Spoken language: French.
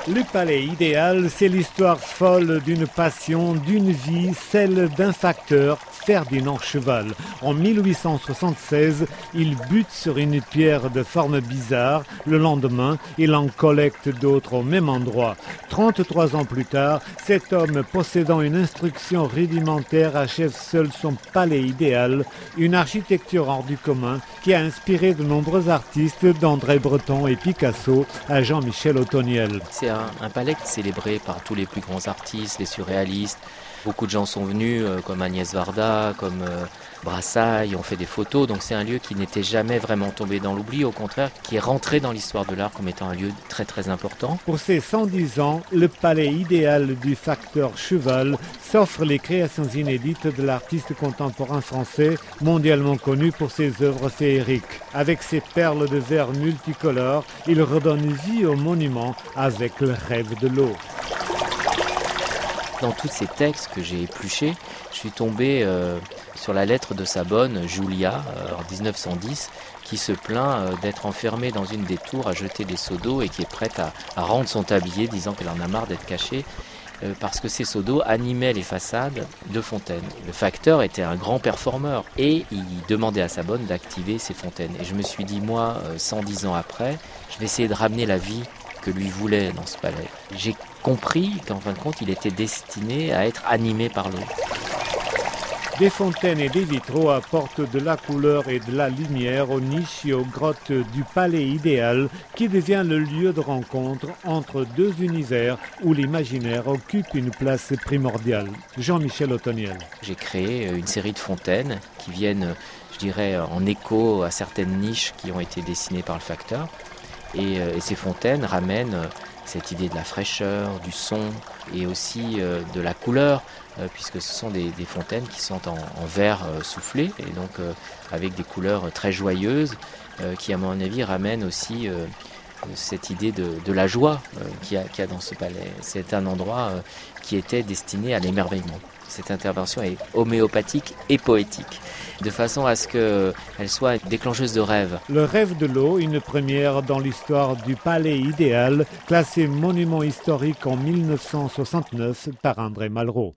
Le palais idéal, c'est l'histoire folle d'une passion, d'une vie, celle d'un facteur, Ferdinand Cheval. En 1876, il bute sur une pierre de forme bizarre. Le lendemain, il en collecte d'autres au même endroit. 33 ans plus tard, cet homme possédant une instruction rudimentaire achève seul son palais idéal, une architecture hors du commun qui a inspiré de nombreux artistes, d'André Breton et Picasso à Jean-Michel Otoniel. C'est un palais célébré par tous les plus grands artistes, les surréalistes. Beaucoup de gens sont venus, comme Agnès Varda, comme Brassailles, ont fait des photos. Donc c'est un lieu qui n'était jamais vraiment tombé dans l'oubli, au contraire, qui est rentré dans l'histoire de l'art comme étant un lieu très très important. Pour ses 110 ans, le palais idéal du facteur Cheval s'offre les créations inédites de l'artiste contemporain français, mondialement connu pour ses œuvres féeriques. Avec ses perles de verre multicolores, il redonne vie au monument avec le rêve de l'eau. Dans tous ces textes que j'ai épluchés, je suis tombé sur la lettre de sa bonne, Julia, en 1910, qui se plaint d'être enfermée dans une des tours à jeter des seaux d'eau et qui est prête à rendre son tablier, disant qu'elle en a marre d'être cachée, parce que ces seaux d'eau animaient les façades de fontaines. Le facteur était un grand performeur et il demandait à sa bonne d'activer ces fontaines. Et je me suis dit, moi, 110 ans après, je vais essayer de ramener la vie que lui voulait dans ce palais. J'ai compris qu'en fin de compte, il était destiné à être animé par l'eau. Des fontaines et des vitraux apportent de la couleur et de la lumière aux niches et aux grottes du palais idéal qui devient le lieu de rencontre entre deux univers où l'imaginaire occupe une place primordiale. Jean-Michel Otoniel. J'ai créé une série de fontaines qui viennent, je dirais, en écho à certaines niches qui ont été dessinées par le facteur. Et ces fontaines ramènent cette idée de la fraîcheur, du son et aussi de la couleur, puisque ce sont des fontaines qui sont en verre soufflé et donc avec des couleurs très joyeuses qui à mon avis ramènent aussi cette idée de la joie qu'il y a dans ce palais. C'est un endroit qui était destiné à l'émerveillement. Cette intervention est homéopathique et poétique, de façon à ce qu'elle soit déclencheuse de rêves. Le rêve de l'eau, une première dans l'histoire du palais idéal, classé monument historique en 1969 par André Malraux.